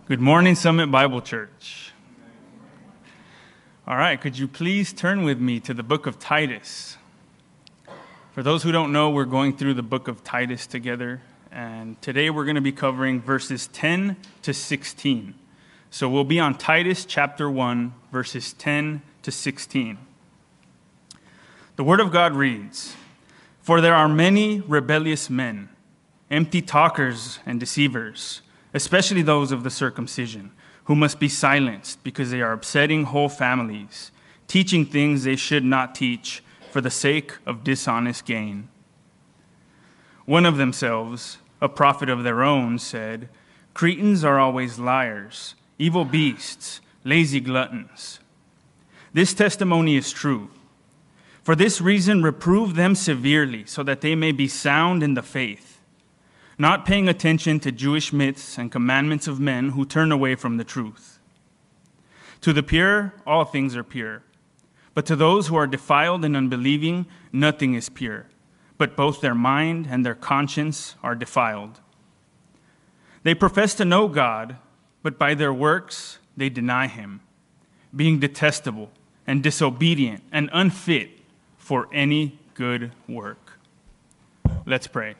Good morning, Summit Bible Church. All right, could you please turn with me to the book of Titus? For those who don't know, we're going through the book of Titus together, and today we're going to be covering verses 10 to 16. So we'll be on Titus chapter 1, verses 10 to 16. The Word of God reads, "For there are many rebellious men, empty talkers and deceivers, especially those of the circumcision, who must be silenced because they are upsetting whole families, teaching things they should not teach for the sake of dishonest gain. One of themselves, a prophet of their own, said, 'Cretans are always liars, evil beasts, lazy gluttons.' This testimony is true. For this reason, reprove them severely so that they may be sound in the faith, not paying attention to Jewish myths and commandments of men who turn away from the truth. To the pure, all things are pure. But to those who are defiled and unbelieving, nothing is pure, but both their mind and their conscience are defiled. They profess to know God, but by their works they deny him, being detestable and disobedient and unfit for any good work." Let's pray.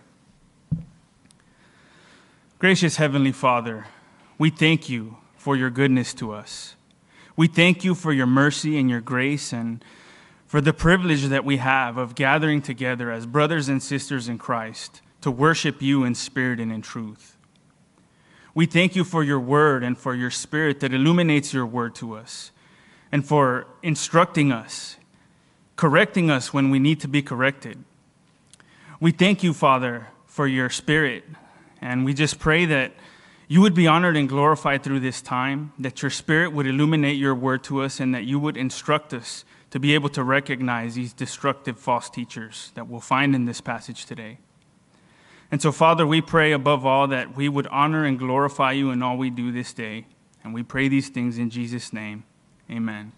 Gracious Heavenly Father, we thank you for your goodness to us. We thank you for your mercy and your grace and for the privilege that we have of gathering together as brothers and sisters in Christ to worship you in spirit and in truth. We thank you for your word and for your spirit that illuminates your word to us and for instructing us, correcting us when we need to be corrected. We thank you, Father, for your spirit. And we just pray that you would be honored and glorified through this time, that your spirit would illuminate your word to us, and that you would instruct us to be able to recognize these destructive false teachers that we'll find in this passage today. And so, Father, we pray above all that we would honor and glorify you in all we do this day. And we pray these things in Jesus' name. Amen.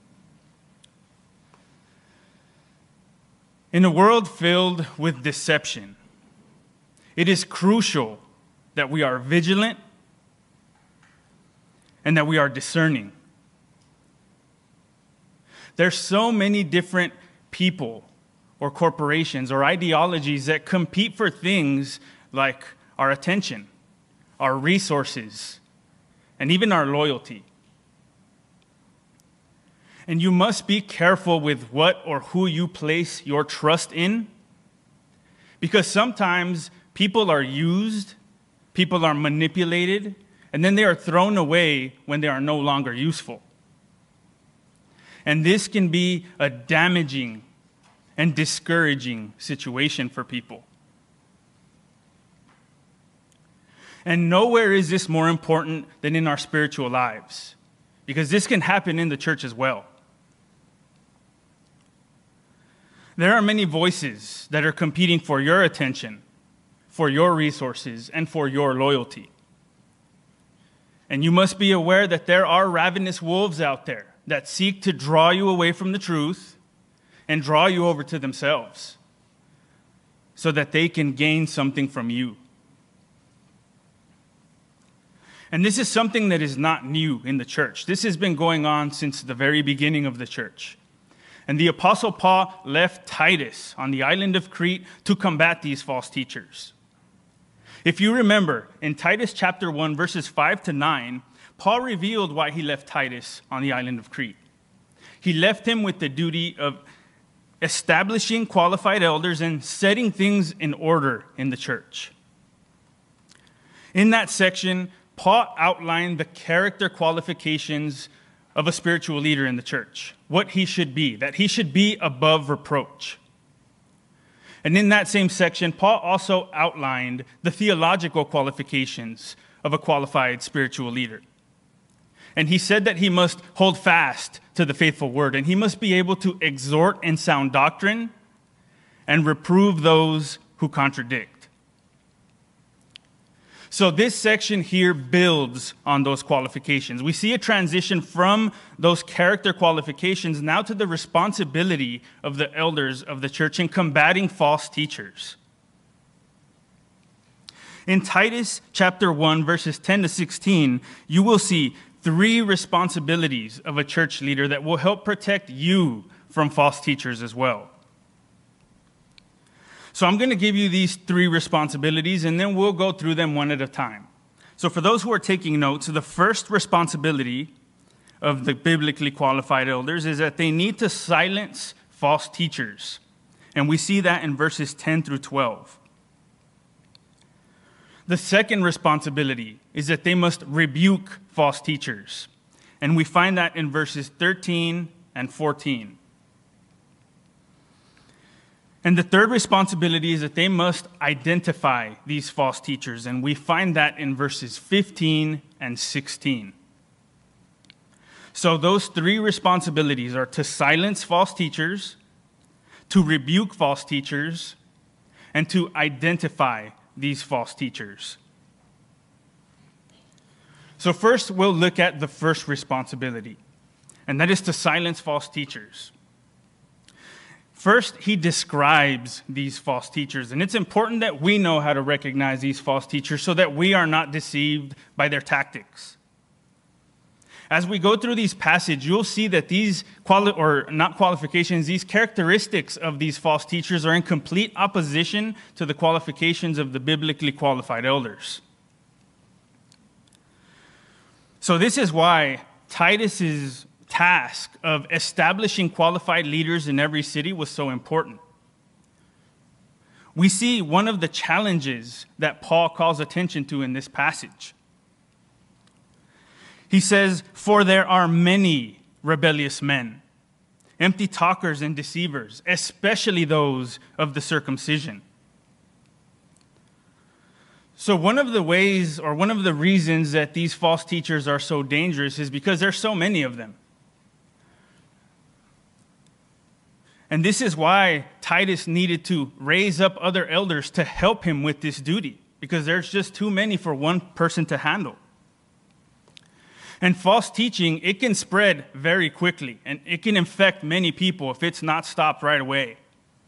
In a world filled with deception, it is crucial that we are vigilant and that we are discerning. There's so many different people or corporations or ideologies that compete for things like our attention, our resources, and even our loyalty. And you must be careful with what or who you place your trust in, because sometimes people are used, people are manipulated, and then they are thrown away when they are no longer useful. And this can be a damaging and discouraging situation for people. And nowhere is this more important than in our spiritual lives, because this can happen in the church as well. There are many voices that are competing for your attention, for your resources, and for your loyalty. And you must be aware that there are ravenous wolves out there that seek to draw you away from the truth and draw you over to themselves so that they can gain something from you. And this is something that is not new in the church. This has been going on since the very beginning of the church. And the Apostle Paul left Titus on the island of Crete to combat these false teachers. If you remember, in Titus chapter 1, verses 5 to 9, Paul revealed why he left Titus on the island of Crete. He left him with the duty of establishing qualified elders and setting things in order in the church. In that section, Paul outlined the character qualifications of a spiritual leader in the church, what he should be, that he should be above reproach. And in that same section, Paul also outlined the theological qualifications of a qualified spiritual leader. And he said that he must hold fast to the faithful word, and he must be able to exhort in sound doctrine and reprove those who contradict. So this section here builds on those qualifications. We see a transition from those character qualifications now to the responsibility of the elders of the church in combating false teachers. In Titus chapter 1, verses 10 to 16, you will see 3 responsibilities of a church leader that will help protect you from false teachers as well. So I'm going to give you these 3 responsibilities, and then we'll go through them one at a time. So for those who are taking notes, the first responsibility of the biblically qualified elders is that they need to silence false teachers. And we see that in verses 10 through 12. The second responsibility is that they must rebuke false teachers. And we find that in verses 13 and 14. And the third responsibility is that they must identify these false teachers. And we find that in verses 15 and 16. So those 3 responsibilities are to silence false teachers, to rebuke false teachers, and to identify these false teachers. So first, we'll look at the first responsibility, and that is to silence false teachers. First, he describes these false teachers, and it's important that we know how to recognize these false teachers so that we are not deceived by their tactics. As we go through these passages, you'll see that these these characteristics of these false teachers are in complete opposition to the qualifications of the biblically qualified elders. So this is why Titus's task of establishing qualified leaders in every city was so important. We see one of the challenges that Paul calls attention to in this passage. He says, "For there are many rebellious men, empty talkers and deceivers, especially those of the circumcision." So one of the ways, or one of the reasons that these false teachers are so dangerous is because there's so many of them. And this is why Titus needed to raise up other elders to help him with this duty, because there's just too many for one person to handle. And false teaching, it can spread very quickly, and it can infect many people if it's not stopped right away.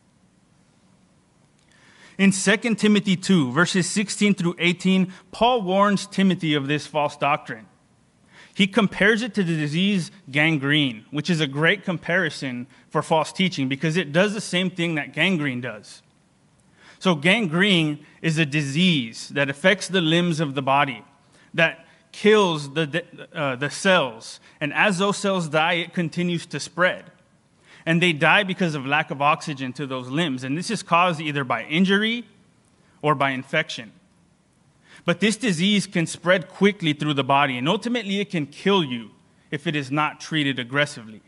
In 2 Timothy 2, verses 16 through 18, Paul warns Timothy of this false doctrine. He compares it to the disease gangrene, which is a great comparison for false teaching because it does the same thing that gangrene does. So gangrene is a disease that affects the limbs of the body, that kills the cells. And as those cells die, it continues to spread. And they die because of lack of oxygen to those limbs. And this is caused either by injury or by infection. But this disease can spread quickly through the body, and ultimately it can kill you if it is not treated aggressively.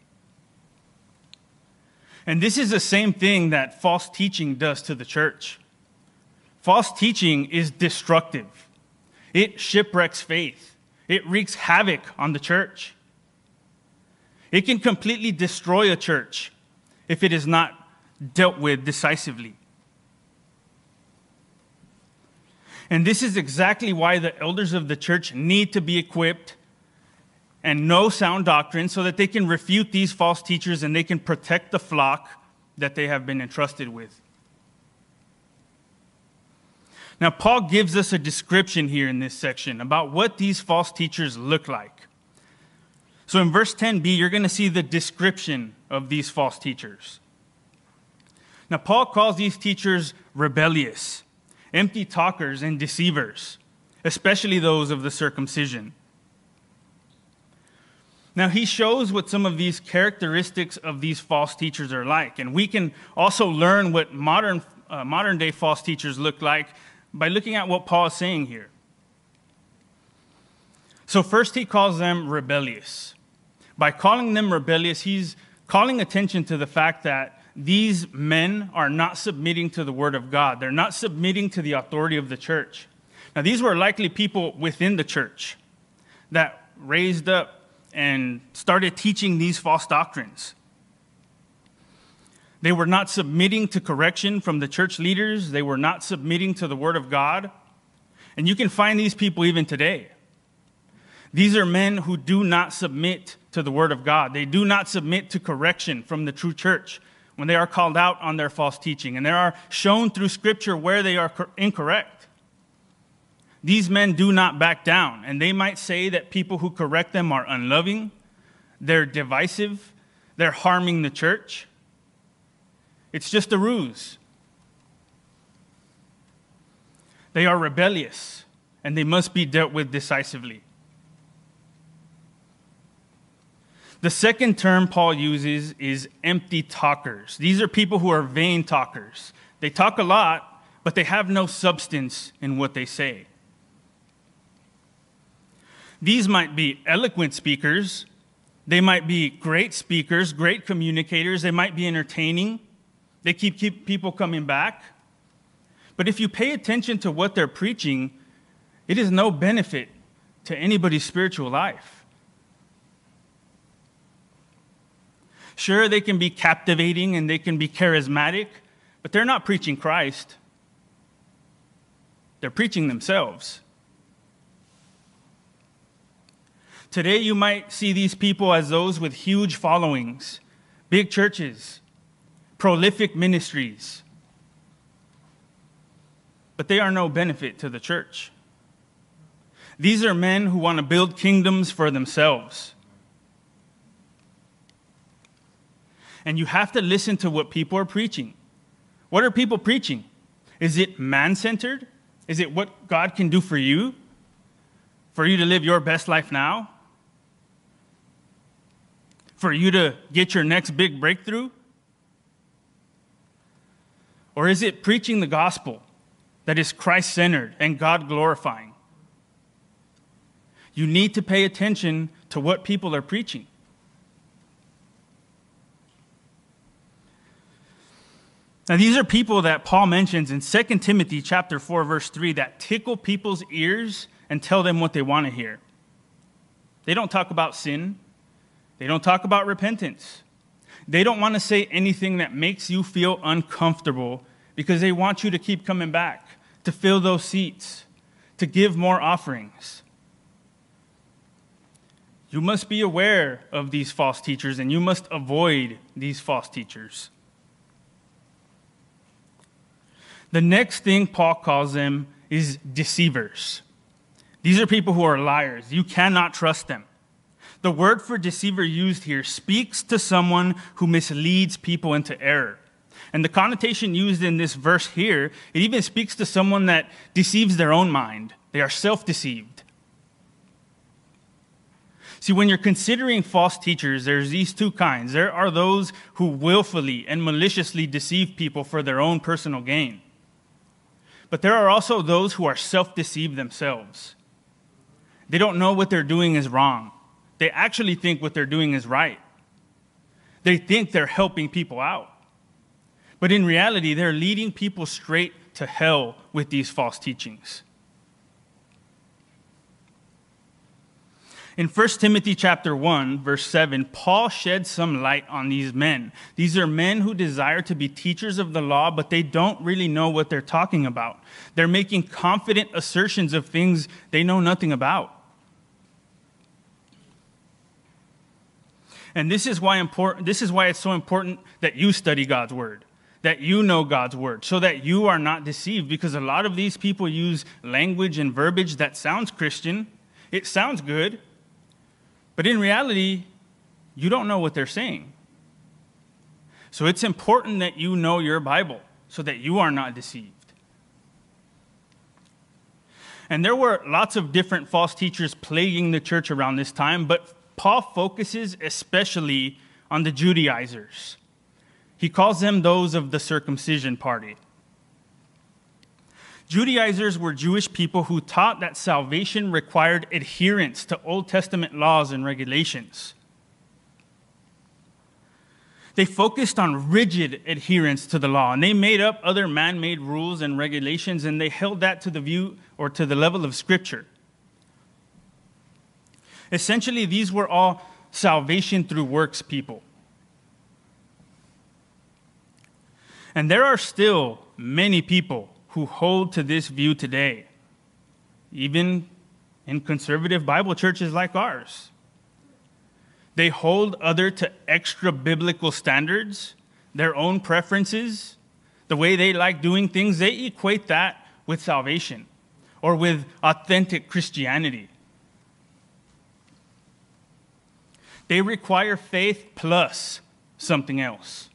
And this is the same thing that false teaching does to the church. False teaching is destructive. It shipwrecks faith. It wreaks havoc on the church. It can completely destroy a church if it is not dealt with decisively. And this is exactly why the elders of the church need to be equipped and know sound doctrine so that they can refute these false teachers and they can protect the flock that they have been entrusted with. Now, Paul gives us a description here in this section about what these false teachers look like. So in verse 10b, you're going to see the description of these false teachers. Now, Paul calls these teachers rebellious, empty talkers, and deceivers, especially those of the circumcision. Now, he shows what some of these characteristics of these false teachers are like, and we can also learn what modern-day false teachers look like by looking at what Paul is saying here. So first, he calls them rebellious. By calling them rebellious, he's calling attention to the fact that these men are not submitting to the word of God. They're not submitting to the authority of the church. Now, these were likely people within the church that raised up and started teaching these false doctrines. They were not submitting to correction from the church leaders. They were not submitting to the word of God. And you can find these people even today. These are men who do not submit to the word of God. They do not submit to correction from the true church when they are called out on their false teaching. And they are shown through Scripture where they are incorrect. These men do not back down, and they might say that people who correct them are unloving, they're divisive, they're harming the church. It's just a ruse. They are rebellious, and they must be dealt with decisively. The second term Paul uses is empty talkers. These are people who are vain talkers. They talk a lot, but they have no substance in what they say. These might be eloquent speakers. They might be great speakers, great communicators. They might be entertaining. They keep people coming back. But if you pay attention to what they're preaching, it is no benefit to anybody's spiritual life. Sure, they can be captivating and they can be charismatic, but they're not preaching Christ. They're preaching themselves. Today, you might see these people as those with huge followings, big churches, prolific ministries. But they are no benefit to the church. These are men who want to build kingdoms for themselves. And you have to listen to what people are preaching. What are people preaching? Is it man-centered? Is it what God can do for you? For you to live your best life now? For you to get your next big breakthrough? Or is it preaching the gospel that is Christ-centered and God-glorifying? You need to pay attention to what people are preaching. Now, these are people that Paul mentions in 2 Timothy chapter 4, verse 3, that tickle people's ears and tell them what they want to hear. They don't talk about sin. They don't talk about repentance. They don't want to say anything that makes you feel uncomfortable because they want you to keep coming back, to fill those seats, to give more offerings. You must be aware of these false teachers, and you must avoid these false teachers. The next thing Paul calls them is deceivers. These are people who are liars. You cannot trust them. The word for deceiver used here speaks to someone who misleads people into error. And the connotation used in this verse here, it even speaks to someone that deceives their own mind. They are self-deceived. See, when you're considering false teachers, there's these two kinds. There are those who willfully and maliciously deceive people for their own personal gain. But there are also those who are self-deceived themselves. They don't know what they're doing is wrong. They actually think what they're doing is right. They think they're helping people out. But in reality, they're leading people straight to hell with these false teachings. In 1 Timothy chapter 1, verse 7, Paul sheds some light on these men. These are men who desire to be teachers of the law, but they don't really know what they're talking about. They're making confident assertions of things they know nothing about. And this is why it's so important that you study God's word, that you know God's word, so that you are not deceived, because a lot of these people use language and verbiage that sounds Christian. It sounds good, but in reality, you don't know what they're saying. So it's important that you know your Bible so that you are not deceived. And there were lots of different false teachers plaguing the church around this time, but Paul focuses especially on the Judaizers. He calls them those of the circumcision party. Judaizers were Jewish people who taught that salvation required adherence to Old Testament laws and regulations. They focused on rigid adherence to the law, and they made up other man-made rules and regulations, and they held that to the view or to the level of Scripture. Essentially, these were all salvation through works people. And there are still many people who hold to this view today, even in conservative Bible churches like ours. They hold other to extra biblical standards, their own preferences, the way they like doing things. They equate that with salvation. or with authentic Christianity. They require faith plus something else.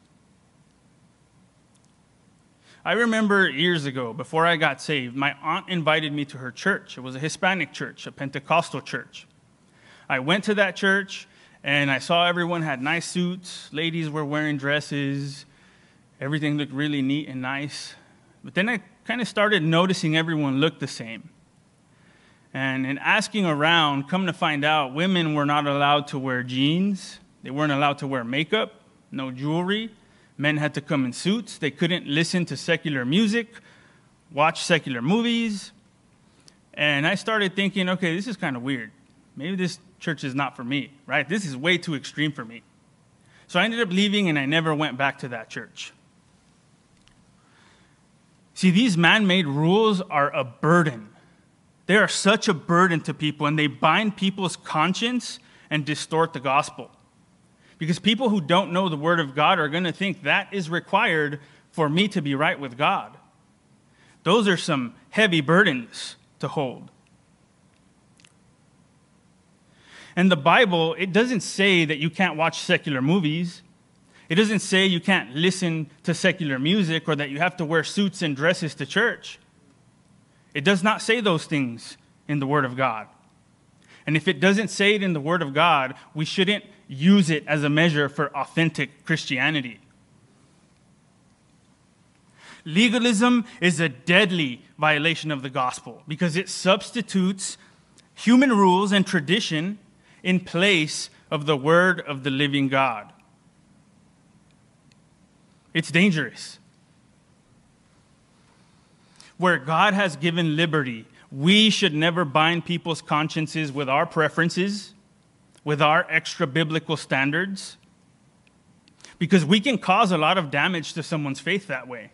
I remember years ago, before I got saved, my aunt invited me to her church. It was a Hispanic church, a Pentecostal church. I went to that church, and I saw everyone had nice suits. Ladies were wearing dresses. Everything looked really neat and nice. But then I kind of started noticing everyone looked the same. And in asking around, come to find out, women were not allowed to wear jeans. They weren't allowed to wear makeup, no jewelry. Men had to come in suits. They couldn't listen to secular music, watch secular movies. And I started thinking, okay, this is kind of weird. Maybe this church is not for me, right? This is way too extreme for me. So I ended up leaving, and I never went back to that church. See, these man-made rules are a burden. They are such a burden to people, and they bind people's conscience and distort the gospel. Because people who don't know the Word of God are going to think that is required for me to be right with God. Those are some heavy burdens to hold. And the Bible, it doesn't say that you can't watch secular movies. It doesn't say you can't listen to secular music or that you have to wear suits and dresses to church. It does not say those things in the Word of God. And if it doesn't say it in the Word of God, we shouldn't use it as a measure for authentic Christianity. Legalism is a deadly violation of the gospel because it substitutes human rules and tradition in place of the Word of the living God. It's dangerous. Where God has given liberty, we should never bind people's consciences with our preferences, with our extra biblical standards, because we can cause a lot of damage to someone's faith that way.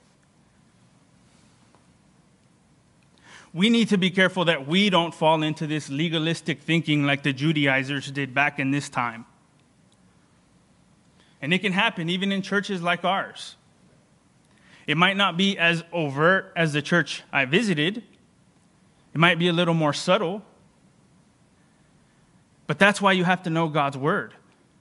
We need to be careful that we don't fall into this legalistic thinking like the Judaizers did back in this time. And it can happen even in churches like ours. It might not be as overt as the church I visited. It might be a little more subtle. But that's why you have to know God's Word.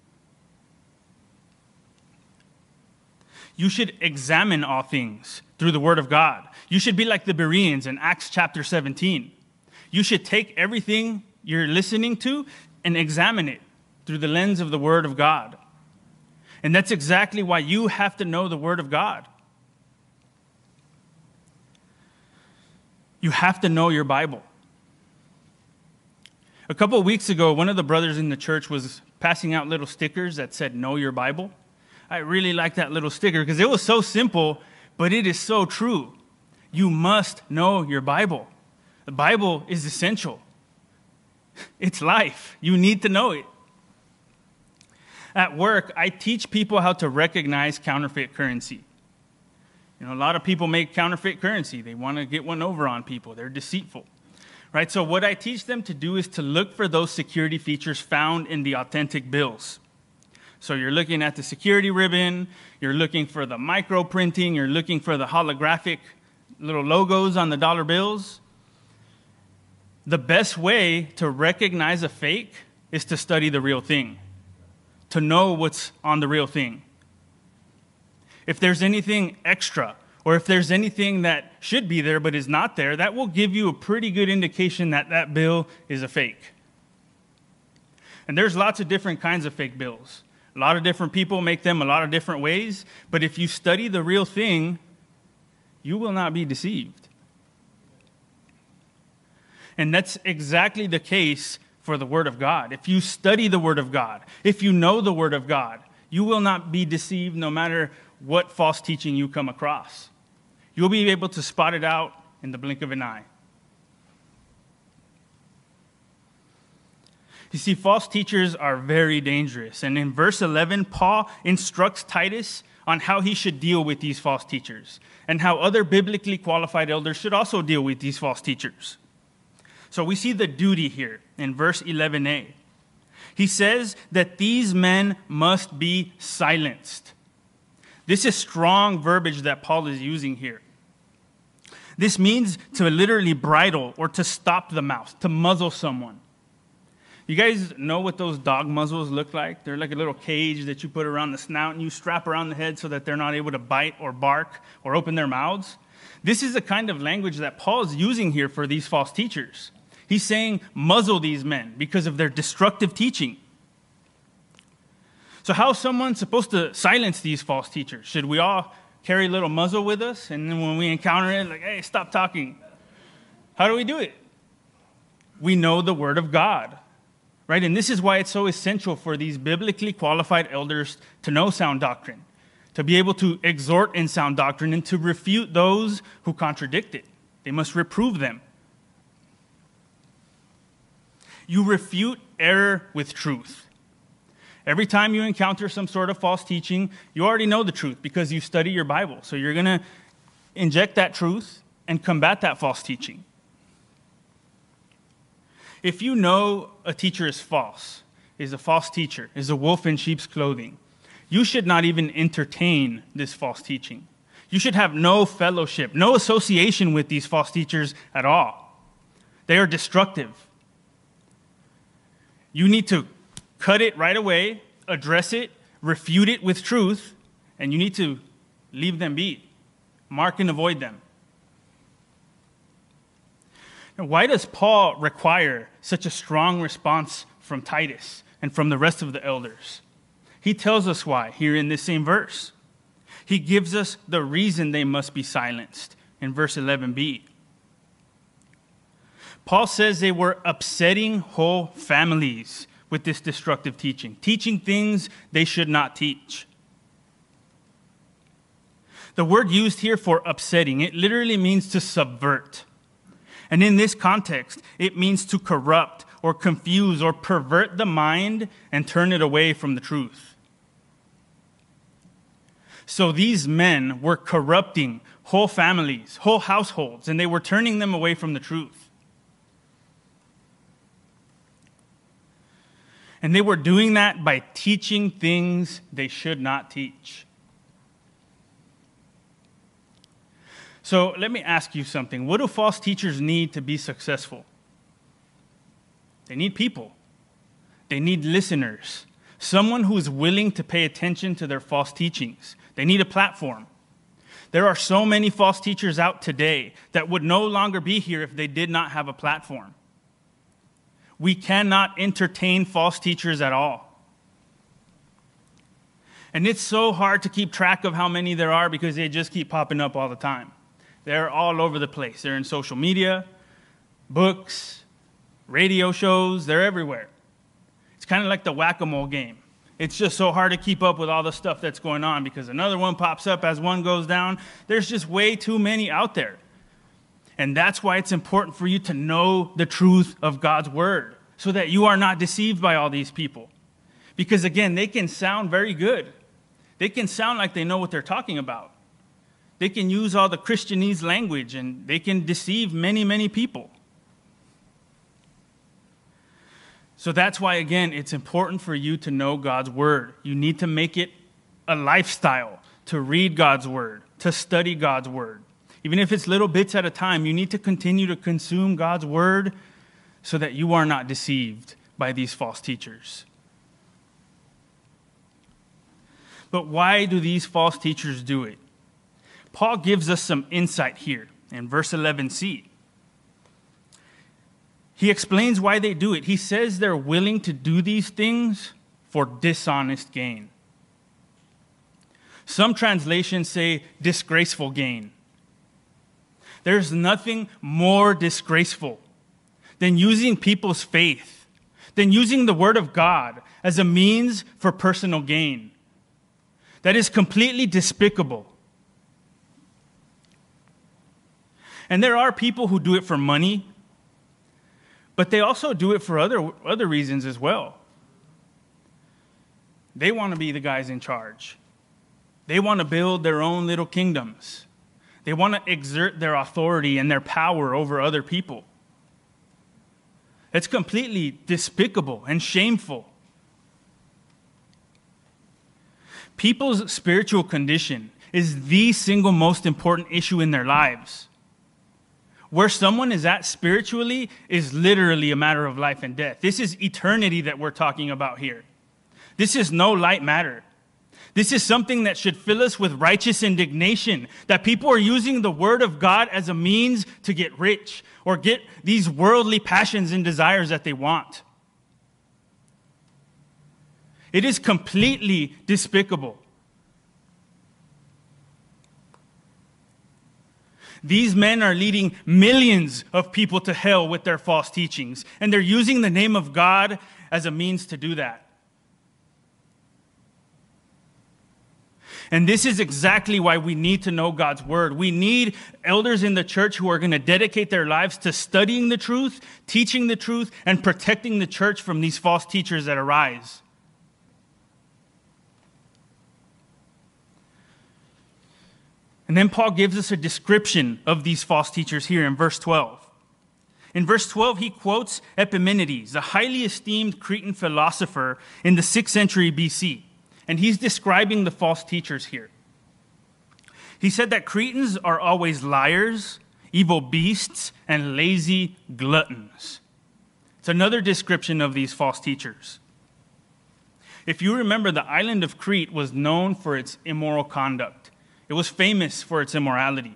You should examine all things through the Word of God. You should be like the Bereans in Acts chapter 17. You should take everything you're listening to and examine it through the lens of the Word of God. And that's exactly why you have to know the Word of God. You have to know your Bible. A couple of weeks ago, one of the brothers in the church was passing out little stickers that said, "Know your Bible." I really liked that little sticker because it was so simple, but it is so true. You must know your Bible. The Bible is essential. It's life. You need to know it. At work, I teach people how to recognize counterfeit currency. You know, a lot of people make counterfeit currency. They want to get one over on people. They're deceitful. Right? So what I teach them to do is to look for those security features found in the authentic bills. So you're looking at the security ribbon, you're looking for the micro printing, you're looking for the holographic little logos on the dollar bills. The best way to recognize a fake is to study the real thing, to know what's on the real thing. If there's anything extra, or if there's anything that should be there but is not there, that will give you a pretty good indication that that bill is a fake. And there's lots of different kinds of fake bills. A lot of different people make them a lot of different ways, but if you study the real thing, you will not be deceived. And that's exactly the case for the Word of God. If you study the Word of God, if you know the Word of God, you will not be deceived no matter what false teaching you come across. You'll be able to spot it out in the blink of an eye. You see, false teachers are very dangerous. And in verse 11, Paul instructs Titus on how he should deal with these false teachers and how other biblically qualified elders should also deal with these false teachers. So we see the duty here in verse 11a. He says that these men must be silenced. This is strong verbiage that Paul is using here. This means to literally bridle or to stop the mouth, to muzzle someone. You guys know what those dog muzzles look like? They're like a little cage that you put around the snout and you strap around the head so that they're not able to bite or bark or open their mouths. This is the kind of language that Paul's using here for these false teachers. He's saying, muzzle these men because of their destructive teaching. So how is someone supposed to silence these false teachers? Should we all carry a little muzzle with us, and then when we encounter it, like, hey, stop talking? How do we do it? We know the Word of God, right? And this is why it's so essential for these biblically qualified elders to know sound doctrine, to be able to exhort in sound doctrine, and to refute those who contradict it. They must reprove them. You refute error with truth. Every time you encounter some sort of false teaching, you already know the truth because you study your Bible. So you're going to inject that truth and combat that false teaching. If you know a teacher is false, is a false teacher, is a wolf in sheep's clothing, you should not even entertain this false teaching. You should have no fellowship, no association with these false teachers at all. They are destructive. You need to cut it right away, address it, refute it with truth, and you need to leave them be. Mark and avoid them. Now, why does Paul require such a strong response from Titus and from the rest of the elders? He tells us why here in this same verse. He gives us the reason they must be silenced in verse 11b. Paul says they were upsetting whole families with this destructive teaching, teaching things they should not teach. The word used here for upsetting, it literally means to subvert. And in this context, it means to corrupt or confuse or pervert the mind and turn it away from the truth. So these men were corrupting whole families, whole households, and they were turning them away from the truth. And they were doing that by teaching things they should not teach. So let me ask you something. What do false teachers need to be successful? They need people. They need listeners. Someone who is willing to pay attention to their false teachings. They need a platform. There are so many false teachers out today that would no longer be here if they did not have a platform. We cannot entertain false teachers at all. And it's so hard to keep track of how many there are because they just keep popping up all the time. They're all over the place. They're in social media, books, radio shows, they're everywhere. It's kind of like the whack-a-mole game. It's just so hard to keep up with all the stuff that's going on because another one pops up as one goes down. There's just way too many out there. And that's why it's important for you to know the truth of God's word so that you are not deceived by all these people. Because again, they can sound very good. They can sound like they know what they're talking about. They can use all the Christianese language and they can deceive many, many people. So that's why, again, it's important for you to know God's word. You need to make it a lifestyle to read God's word, to study God's word. Even if it's little bits at a time, you need to continue to consume God's word so that you are not deceived by these false teachers. But why do these false teachers do it? Paul gives us some insight here in verse 11c. He explains why they do it. He says they're willing to do these things for dishonest gain. Some translations say disgraceful gain. There's nothing more disgraceful than using people's faith, than using the word of God as a means for personal gain. That is completely despicable. And there are people who do it for money, but they also do it for other reasons as well. They want to be the guys in charge. They want to build their own little kingdoms. They want to exert their authority and their power over other people. It's completely despicable and shameful. People's spiritual condition is the single most important issue in their lives. Where someone is at spiritually is literally a matter of life and death. This is eternity that we're talking about here. This is no light matter. This is something that should fill us with righteous indignation, that people are using the word of God as a means to get rich or get these worldly passions and desires that they want. It is completely despicable. These men are leading millions of people to hell with their false teachings, and they're using the name of God as a means to do that. And this is exactly why we need to know God's word. We need elders in the church who are going to dedicate their lives to studying the truth, teaching the truth, and protecting the church from these false teachers that arise. And then Paul gives us a description of these false teachers here in verse 12. In verse 12, he quotes Epimenides, a highly esteemed Cretan philosopher in the 6th century BC. And he's describing the false teachers here. He said that Cretans are always liars, evil beasts, and lazy gluttons. It's another description of these false teachers. If you remember, the island of Crete was known for its immoral conduct. It was famous for its immorality.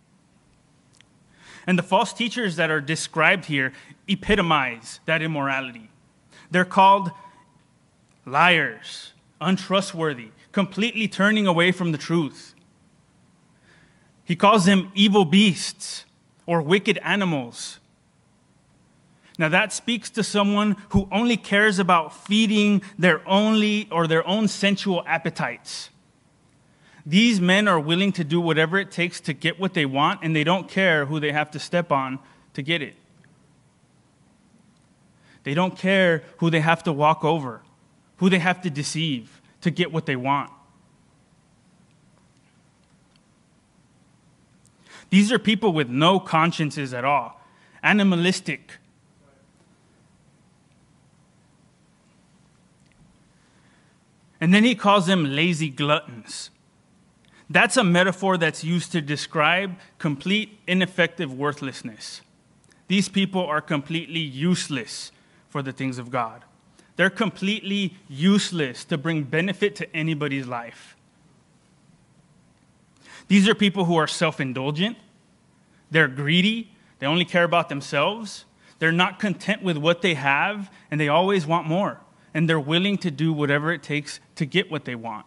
And the false teachers that are described here epitomize that immorality. They're called liars, untrustworthy, completely turning away from the truth. He calls them evil beasts or wicked animals. Now that speaks to someone who only cares about feeding their own sensual appetites. These men are willing to do whatever it takes to get what they want, and they don't care who they have to step on to get it. They don't care who they have to walk over, who they have to deceive to get what they want. These are people with no consciences at all, animalistic. And then he calls them lazy gluttons. That's a metaphor that's used to describe complete ineffective worthlessness. These people are completely useless for the things of God. They're completely useless to bring benefit to anybody's life. These are people who are self-indulgent. They're greedy. They only care about themselves. They're not content with what they have, and they always want more. And they're willing to do whatever it takes to get what they want.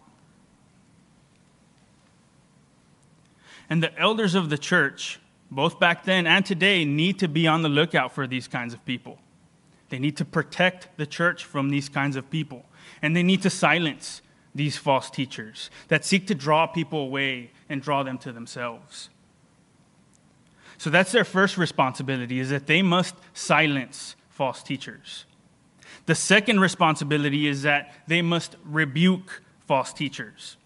And the elders of the church, both back then and today, need to be on the lookout for these kinds of people. They need to protect the church from these kinds of people. And they need to silence these false teachers that seek to draw people away and draw them to themselves. So that's their first responsibility, is that they must silence false teachers. The second responsibility is that they must rebuke false teachers.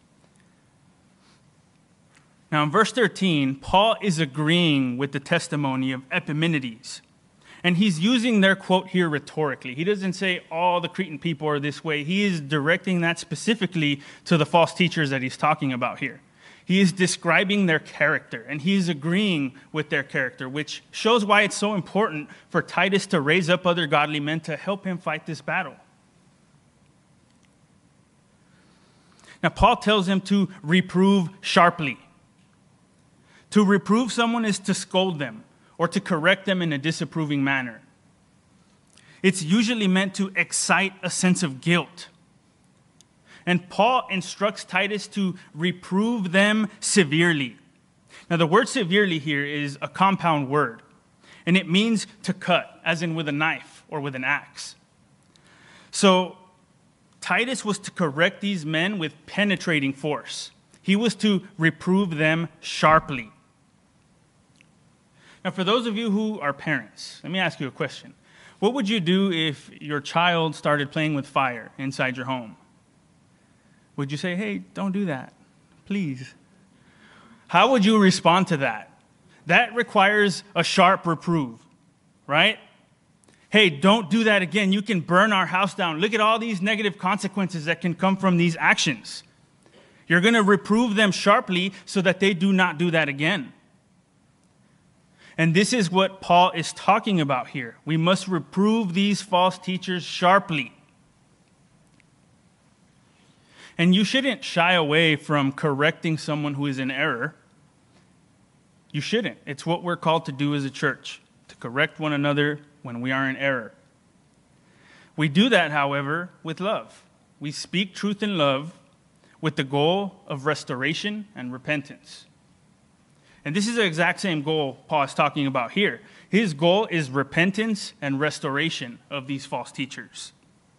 Now, in verse 13, Paul is agreeing with the testimony of Epimenides. And he's using their quote here rhetorically. He doesn't say all the Cretan people are this way. He is directing that specifically to the false teachers that he's talking about here. He is describing their character, and he is agreeing with their character, which shows why it's so important for Titus to raise up other godly men to help him fight this battle. Now, Paul tells him to reprove sharply. To reprove someone is to scold them or to correct them in a disapproving manner. It's usually meant to excite a sense of guilt. And Paul instructs Titus to reprove them severely. Now, the word severely here is a compound word, and it means to cut, as in with a knife or with an axe. So Titus was to correct these men with penetrating force. He was to reprove them sharply. Now, for those of you who are parents, let me ask you a question. What would you do if your child started playing with fire inside your home? Would you say, hey, don't do that, please? How would you respond to that? That requires a sharp reproof, right? Hey, don't do that again. You can burn our house down. Look at all these negative consequences that can come from these actions. You're going to reprove them sharply so that they do not do that again. And this is what Paul is talking about here. We must reprove these false teachers sharply. And you shouldn't shy away from correcting someone who is in error. You shouldn't. It's what we're called to do as a church, to correct one another when we are in error. We do that, however, with love. We speak truth in love with the goal of restoration and repentance. And this is the exact same goal Paul is talking about here. His goal is repentance and restoration of these false teachers.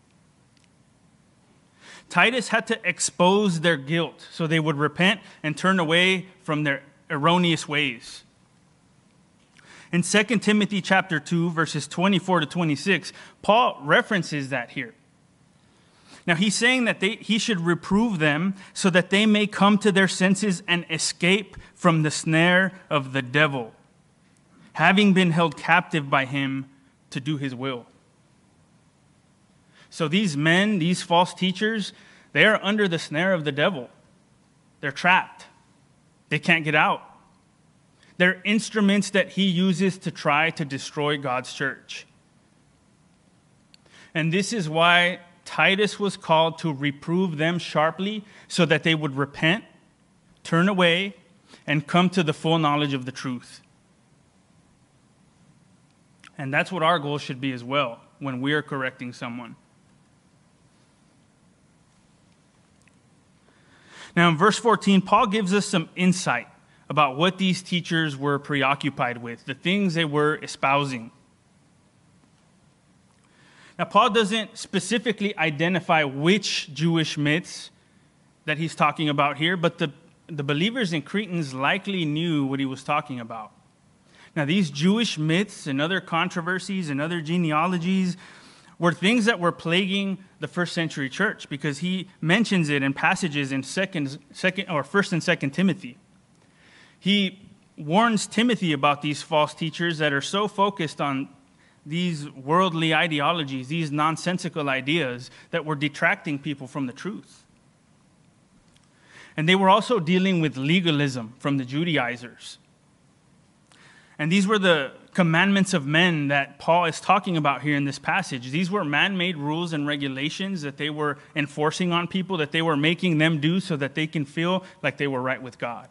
Titus had to expose their guilt so they would repent and turn away from their erroneous ways. In 2 Timothy chapter 2, verses 24 to 26, Paul references that here. Now, he's saying that he should reprove them so that they may come to their senses and escape from the snare of the devil, having been held captive by him to do his will. So these men, these false teachers, they are under the snare of the devil. They're trapped. They can't get out. They're instruments that he uses to try to destroy God's church. And this is why Titus was called to reprove them sharply so that they would repent, turn away, and come to the full knowledge of the truth. And that's what our goal should be as well when we are correcting someone. Now, in verse 14, Paul gives us some insight about what these teachers were preoccupied with, the things they were espousing. Now, Paul doesn't specifically identify which Jewish myths that he's talking about here, but the believers in Cretans likely knew what he was talking about. Now, these Jewish myths and other controversies and other genealogies were things that were plaguing the first century church, because he mentions it in passages in 1st and 2nd Timothy. He warns Timothy about these false teachers that are so focused on these worldly ideologies, these nonsensical ideas that were detracting people from the truth. And they were also dealing with legalism from the Judaizers. And these were the commandments of men that Paul is talking about here in this passage. These were man-made rules and regulations that they were enforcing on people, that they were making them do so that they can feel like they were right with God.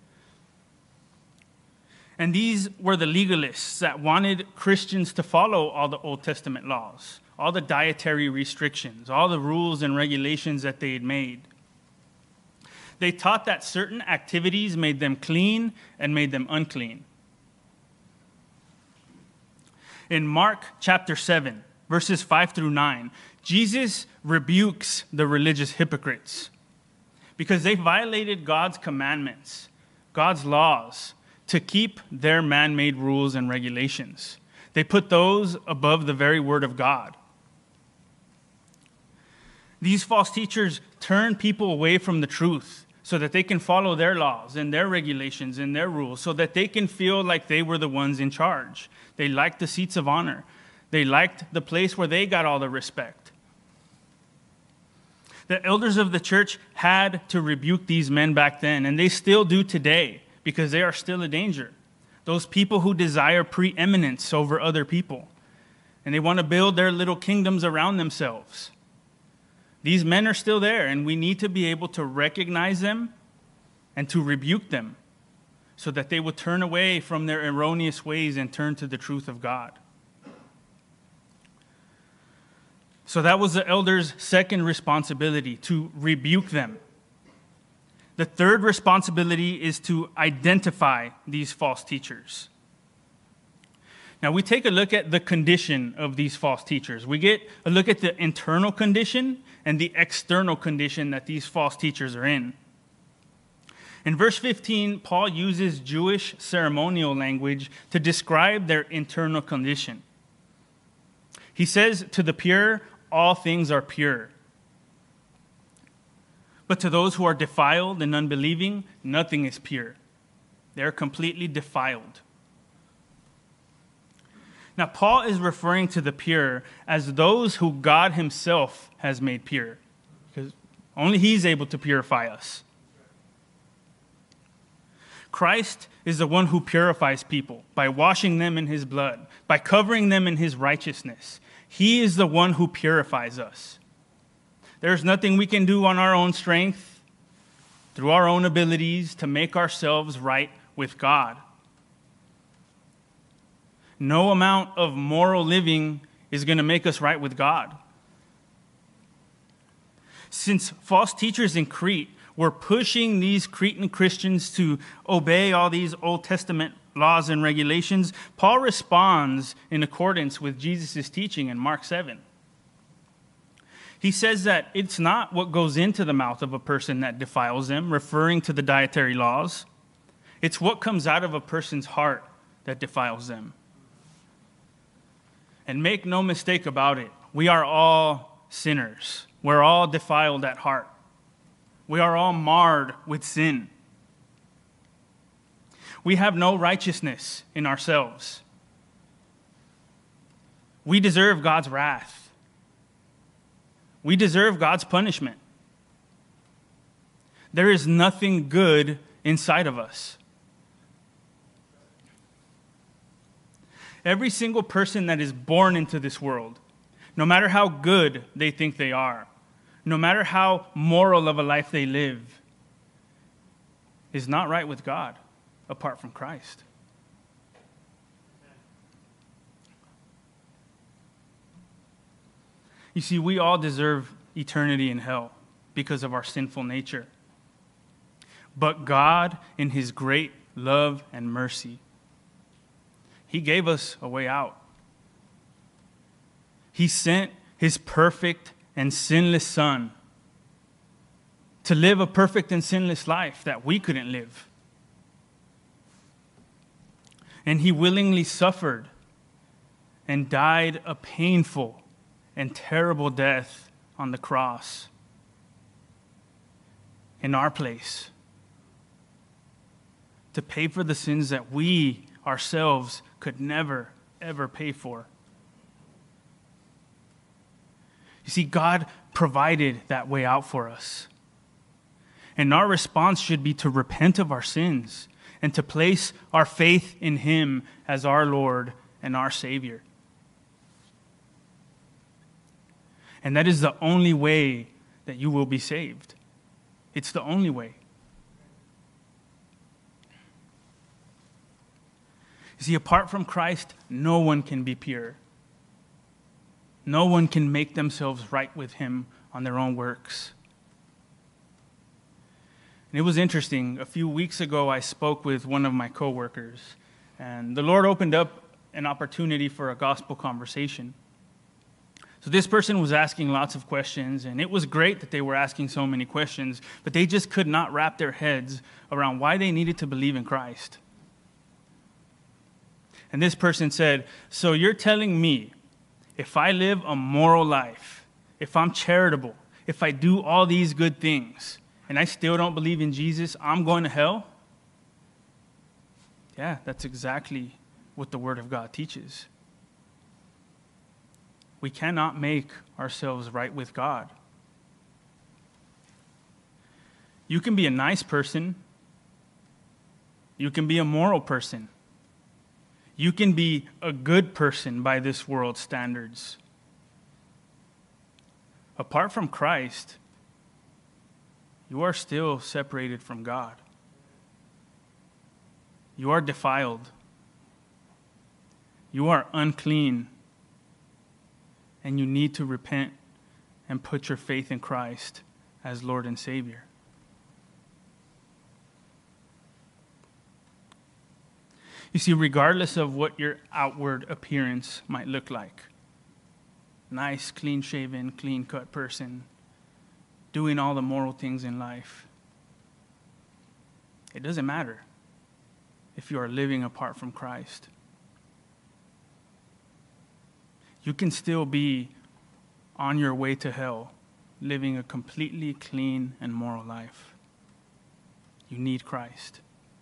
And these were the legalists that wanted Christians to follow all the Old Testament laws, all the dietary restrictions, all the rules and regulations that they had made. They taught that certain activities made them clean and made them unclean. In Mark chapter 7, verses 5 through 9, Jesus rebukes the religious hypocrites because they violated God's commandments, God's laws, to keep their man-made rules and regulations. They put those above the very word of God. These false teachers turn people away from the truth so that they can follow their laws and their regulations and their rules, so that they can feel like they were the ones in charge. They liked the seats of honor. They liked the place where they got all the respect. The elders of the church had to rebuke these men back then, and they still do today, because they are still a danger. Those people who desire preeminence over other people, and they want to build their little kingdoms around themselves. These men are still there, and we need to be able to recognize them and to rebuke them so that they will turn away from their erroneous ways and turn to the truth of God. So that was the elders' second responsibility, to rebuke them. The third responsibility is to identify these false teachers. Now, we take a look at the condition of these false teachers. We get a look at the internal condition and the external condition that these false teachers are in. In verse 15, Paul uses Jewish ceremonial language to describe their internal condition. He says, "To the pure, all things are pure. But to those who are defiled and unbelieving, nothing is pure. They're completely defiled." Now, Paul is referring to the pure as those who God himself has made pure, because only he's able to purify us. Christ is the one who purifies people by washing them in his blood, by covering them in his righteousness. He is the one who purifies us. There's nothing we can do on our own strength, through our own abilities, to make ourselves right with God. No amount of moral living is going to make us right with God. Since false teachers in Crete were pushing these Cretan Christians to obey all these Old Testament laws and regulations, Paul responds in accordance with Jesus' teaching in Mark 7. He says that it's not what goes into the mouth of a person that defiles them, referring to the dietary laws. It's what comes out of a person's heart that defiles them. And make no mistake about it, we are all sinners. We're all defiled at heart. We are all marred with sin. We have no righteousness in ourselves. We deserve God's wrath. We deserve God's punishment. There is nothing good inside of us. Every single person that is born into this world, no matter how good they think they are, no matter how moral of a life they live, is not right with God apart from Christ. You see, we all deserve eternity in hell because of our sinful nature. But God, in his great love and mercy, he gave us a way out. He sent his perfect and sinless Son to live a perfect and sinless life that we couldn't live. And he willingly suffered and died a painful and terrible death on the cross in our place to pay for the sins that we ourselves could never, ever pay for. You see, God provided that way out for us. And our response should be to repent of our sins and to place our faith in him as our Lord and our Savior. And that is the only way that you will be saved. It's the only way. You see, apart from Christ, no one can be pure. No one can make themselves right with him on their own works. And it was interesting. A few weeks ago, I spoke with one of my coworkers, and the Lord opened up an opportunity for a gospel conversation. So this person was asking lots of questions, and it was great that they were asking so many questions, but they just could not wrap their heads around why they needed to believe in Christ. And this person said, so you're telling me if I live a moral life, if I'm charitable, if I do all these good things, and I still don't believe in Jesus, I'm going to hell? Yeah, that's exactly what the Word of God teaches. We cannot make ourselves right with God. You can be a nice person. You can be a moral person. You can be a good person by this world's standards. Apart from Christ, you are still separated from God. You are defiled. You are unclean. And you need to repent and put your faith in Christ as Lord and Savior. You see, regardless of what your outward appearance might look like, nice, clean-shaven, clean-cut person, doing all the moral things in life, it doesn't matter if you are living apart from Christ. You can still be on your way to hell, living a completely clean and moral life. You need Christ.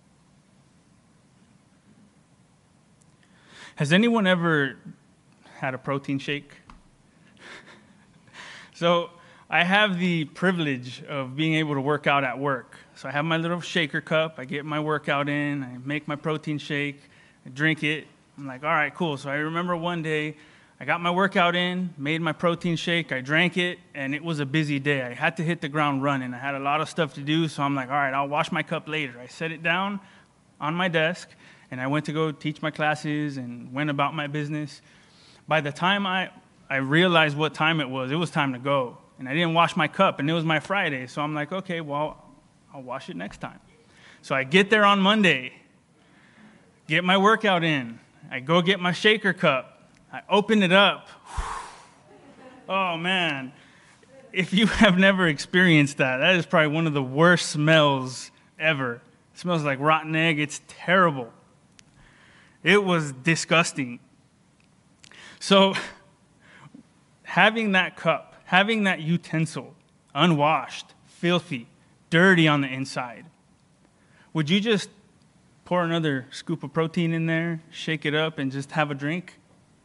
Has anyone ever had a protein shake? So I have the privilege of being able to work out at work. So I have my little shaker cup. I get my workout in. I make my protein shake. I drink it. I'm like, all right, cool. So I remember one day I got my workout in, made my protein shake. I drank it, and it was a busy day. I had to hit the ground running. I had a lot of stuff to do, so I'm like, all right, I'll wash my cup later. I set it down on my desk, and I went to go teach my classes and went about my business. By the time I realized what time it was time to go. And I didn't wash my cup, and it was my Friday. So I'm like, okay, well, I'll wash it next time. So I get there on Monday, get my workout in. I go get my shaker cup. I open it up. Oh, man. If you have never experienced that, that is probably one of the worst smells ever. It smells like rotten egg. It's terrible. It was disgusting. So having that cup, having that utensil, unwashed, filthy, dirty on the inside, would you just pour another scoop of protein in there, shake it up, and just have a drink?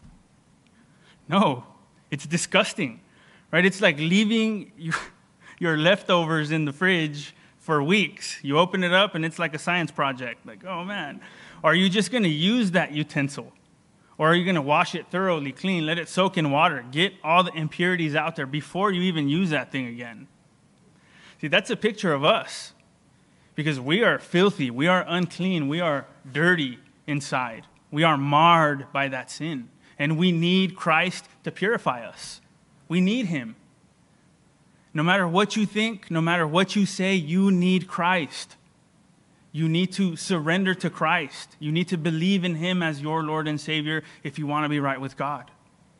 No, it's disgusting, right? It's like leaving your leftovers in the fridge for weeks. You open it up, and it's like a science project. Like, oh, man. Are you just going to use that utensil? Or are you going to wash it thoroughly clean, let it soak in water, get all the impurities out there before you even use that thing again? See, that's a picture of us. Because we are filthy, we are unclean, we are dirty inside. We are marred by that sin. And we need Christ to purify us. We need him. No matter what you think, no matter what you say, you need Christ. You need to surrender to Christ. You need to believe in him as your Lord and Savior if you want to be right with God.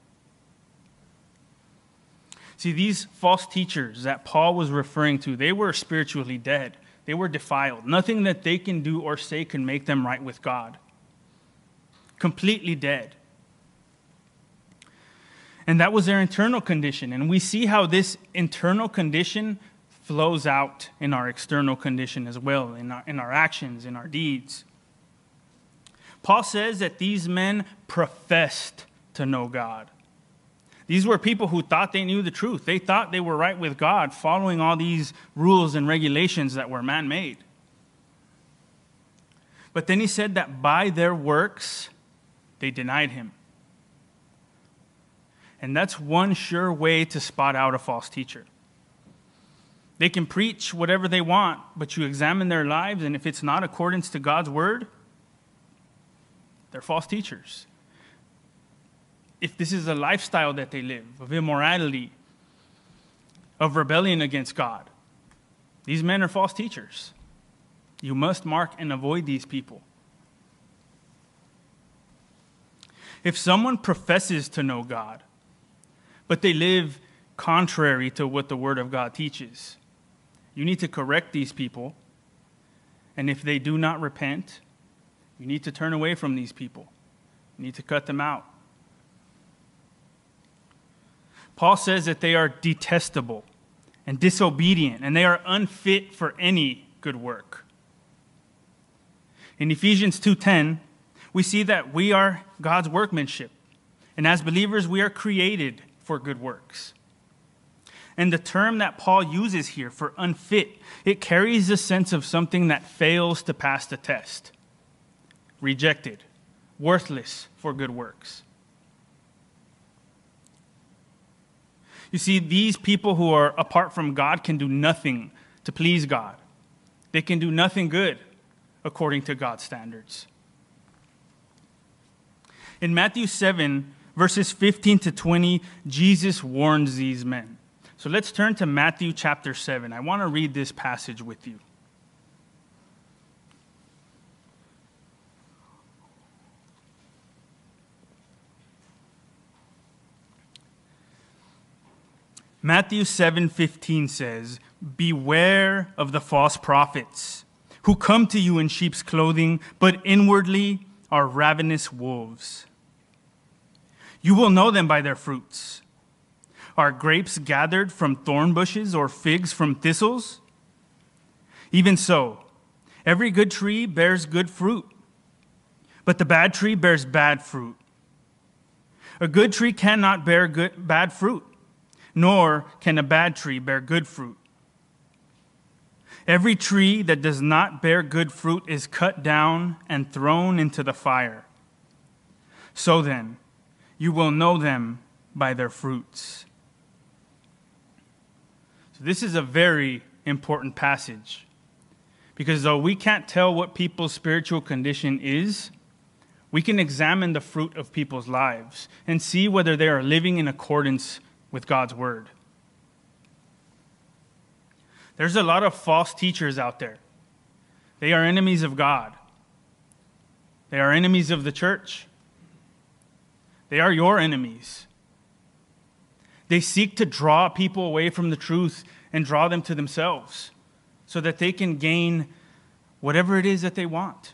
See, these false teachers that Paul was referring to, they were spiritually dead. They were defiled. Nothing that they can do or say can make them right with God. Completely dead. And that was their internal condition. And we see how this internal condition flows out in our external condition as well, in our actions, in our deeds. Paul says that these men professed to know God. These were people who thought they knew the truth. They thought they were right with God, following all these rules and regulations that were man-made. But then he said that by their works, they denied him. And that's one sure way to spot out a false teacher. They can preach whatever they want, but you examine their lives, and if it's not accordance to God's word, they're false teachers. If this is a lifestyle that they live, of immorality, of rebellion against God, these men are false teachers. You must mark and avoid these people. If someone professes to know God, but they live contrary to what the Word of God teaches, you need to correct these people. And if they do not repent, you need to turn away from these people. You need to cut them out. Paul says that they are detestable and disobedient, and they are unfit for any good work. In Ephesians 2:10, we see that we are God's workmanship. And as believers, we are created for good works. And the term that Paul uses here for unfit, it carries a sense of something that fails to pass the test. Rejected, worthless for good works. You see, these people who are apart from God can do nothing to please God. They can do nothing good according to God's standards. In Matthew 7, verses 15 to 20, Jesus warns these men. So let's turn to Matthew chapter 7. I want to read this passage with you. Matthew 7:15 says, "Beware of the false prophets who come to you in sheep's clothing, but inwardly are ravenous wolves. You will know them by their fruits. Are grapes gathered from thorn bushes or figs from thistles? Even so, every good tree bears good fruit, but the bad tree bears bad fruit. A good tree cannot bear bad fruit, nor can a bad tree bear good fruit. Every tree that does not bear good fruit is cut down and thrown into the fire. So then, you will know them by their fruits. So this is a very important passage, because though we can't tell what people's spiritual condition is, we can examine the fruit of people's lives and see whether they are living in accordance with God's word. There's a lot of false teachers out there. They are enemies of God. They are enemies of the church. They are your enemies. They seek to draw people away from the truth and draw them to themselves so that they can gain whatever it is that they want.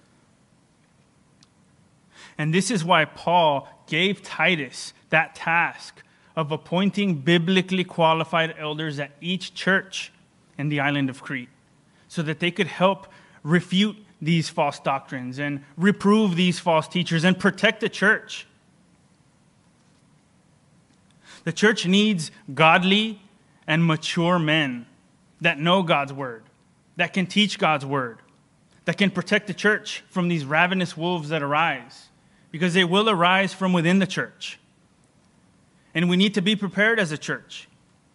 And this is why Paul gave Titus that task of appointing biblically qualified elders at each church in the island of Crete, so that they could help refute these false doctrines and reprove these false teachers and protect the church. The church needs godly and mature men that know God's word, that can teach God's word, that can protect the church from these ravenous wolves that arise, because they will arise from within the church. And we need to be prepared as a church.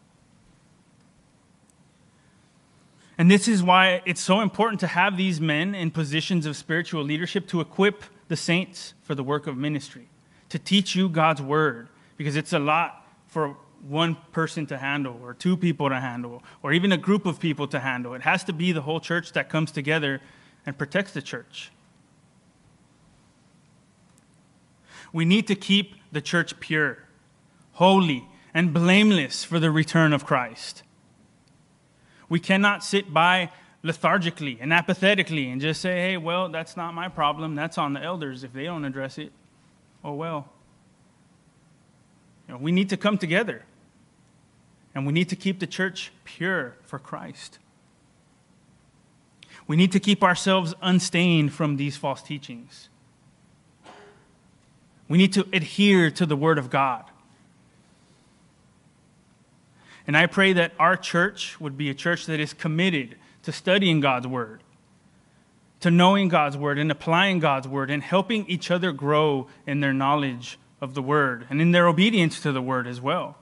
And this is why it's so important to have these men in positions of spiritual leadership to equip the saints for the work of ministry, to teach you God's word, because it's a lot for one person to handle, or two people to handle, or even a group of people to handle. It has to be the whole church that comes together and protects the church. We need to keep the church pure, holy, and blameless for the return of Christ. We cannot sit by lethargically and apathetically and just say, hey, well, that's not my problem. That's on the elders. If they don't address it, oh well. We need to come together. And we need to keep the church pure for Christ. We need to keep ourselves unstained from these false teachings. We need to adhere to the Word of God. And I pray that our church would be a church that is committed to studying God's Word, to knowing God's Word and applying God's Word and helping each other grow in their knowledge of the Word and in their obedience to the Word as well.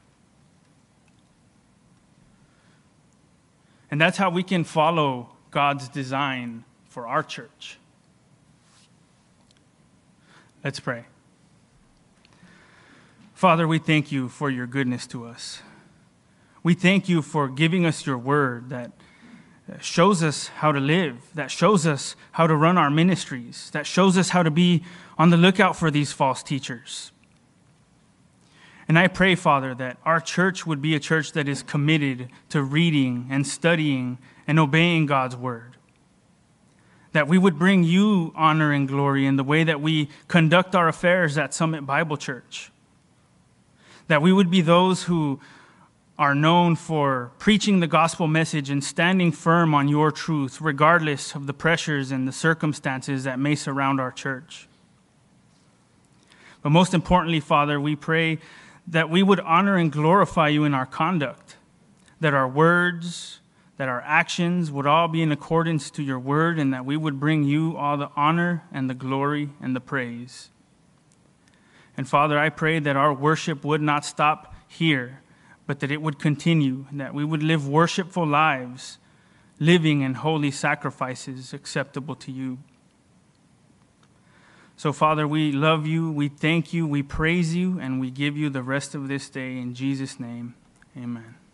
And that's how we can follow God's design for our church. Let's pray. Father, we thank you for your goodness to us. We thank you for giving us your word that shows us how to live, that shows us how to run our ministries, that shows us how to be on the lookout for these false teachers. And I pray, Father, that our church would be a church that is committed to reading and studying and obeying God's word. That we would bring you honor and glory in the way that we conduct our affairs at Summit Bible Church. That we would be those who are known for preaching the gospel message and standing firm on your truth, regardless of the pressures and the circumstances that may surround our church. But most importantly, Father, we pray that we would honor and glorify you in our conduct, that our words, that our actions would all be in accordance to your word, and that we would bring you all the honor and the glory and the praise. And Father, I pray that our worship would not stop here, but that it would continue, and that we would live worshipful lives, living in holy sacrifices acceptable to you. So, Father, we love you, we thank you, we praise you, and we give you the rest of this day. In Jesus' name, amen.